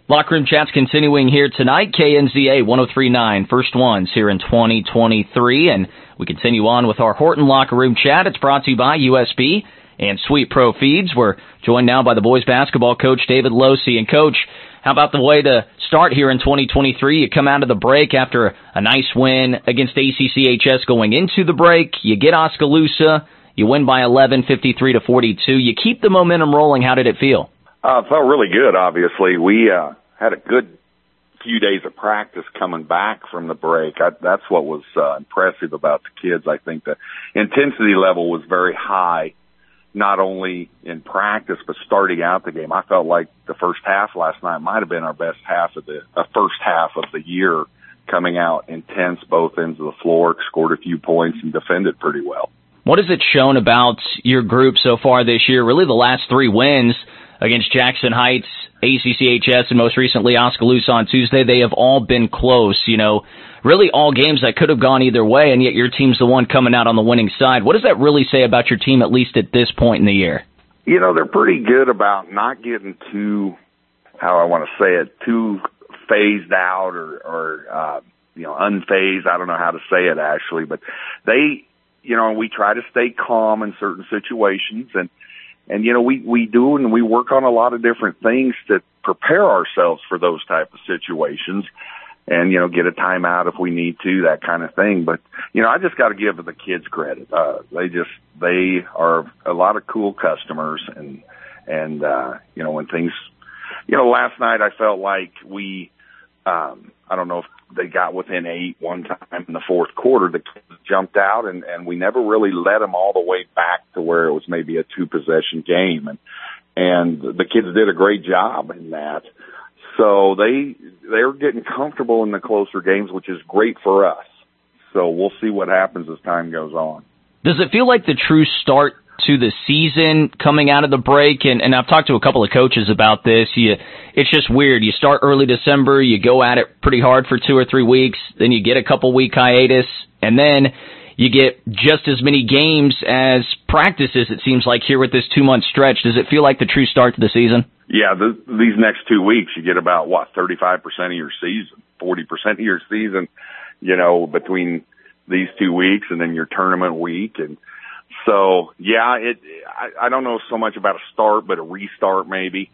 Locker Room Chat's continuing here tonight. KNZA 103.9, first ones here in 2023. And we continue on with our Horton Locker Room Chat. It's brought to you by USB and Sweet Pro Feeds. We're joined now by the boys basketball coach, David Losey. And, Coach, how about the way to start here in 2023? You come out of the break after a nice win against ACCHS going into the break. You get Oskaloosa. You win by 11, 53-42. You keep the momentum rolling. How did it feel? It felt really good, obviously. We had a good few days of practice coming back from the break. That's what was impressive about the kids. I think the intensity level was very high, not only in practice, but starting out the game. I felt like the first half last night might have been our best half of the first half of the year, coming out intense both ends of the floor, scored a few points, and defended pretty well. What has it shown about your group so far this year? Really the last three wins against Jackson Heights, ACCHS, and most recently Oskaloosa on Tuesday, they have all been close. You know, really all games that could have gone either way, and yet your team's the one coming out on the winning side. What does that really say about your team, at least at this point in the year? You know, they're pretty good about not getting too, how I want to say it, too phased out or unfazed. I don't know how to say it actually, but they, we try to stay calm in certain situations, and we do, and we work on a lot of different things to prepare ourselves for those type of situations and, get a timeout if we need to, that kind of thing. But, I just got to give the kids credit. They are a lot of cool customers and when things, last night I felt like we, I don't know if they got within 8 one time in the fourth quarter. The kids jumped out, and we never really led them all the way back to where it was maybe a 2-possession game. And the kids did a great job in that. So they're getting comfortable in the closer games, which is great for us. So we'll see what happens as time goes on. Does it feel like the true start to the season coming out of the break? And I've talked to a couple of coaches about this. It's just weird. You start early December, you go at it pretty hard for 2 or 3 weeks, then you get a couple-week hiatus, and then you get just as many games as practices, it seems like, here with this 2-month stretch. Does it feel like the true start to the season? Yeah, these next 2 weeks, you get about, 35% of your season, 40% of your season, between these 2 weeks and then your tournament week. And so, yeah, I don't know so much about a start, but a restart maybe.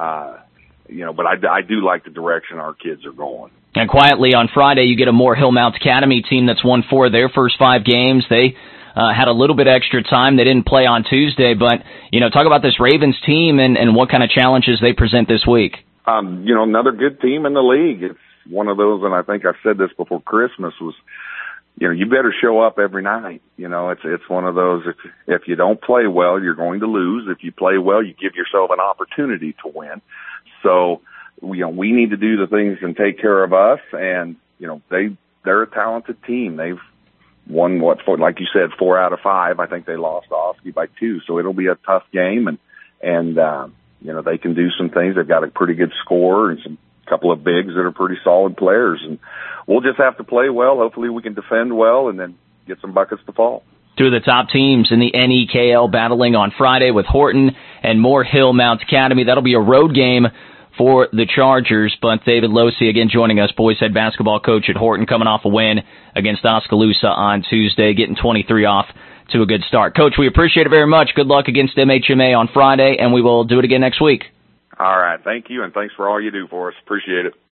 But I do like the direction our kids are going. And quietly on Friday, you get a Moore Hillmount Academy team that's won 4 of their first 5 games. They had a little bit extra time. They didn't play on Tuesday, but, talk about this Ravens team and what kind of challenges they present this week. Another good team in the league. It's one of those, and I think I've said this before Christmas, was, you better show up every night. It's one of those, if you don't play well, you're going to lose. If you play well, you give yourself an opportunity to win. So, we need to do the things and take care of us. And, they're a talented team. They've won, like you said, 4 out of 5. I think they lost to Oski by 2. So it'll be a tough game. And they can do some things. They've got a pretty good score and some couple of bigs that are pretty solid players. And we'll just have to play well. Hopefully we can defend well and then get some buckets to fall. 2 of the top teams in the NEKL battling on Friday with Horton and Moore Hillmount Academy. That'll be a road game for the Chargers. But David Losey again joining us, boys head basketball coach at Horton, coming off a win against Oskaloosa on Tuesday, getting 23 off to a good start. Coach, we appreciate it very much. Good luck against MHMA on Friday, and we will do it again next week. All right. Thank you, and thanks for all you do for us. Appreciate it.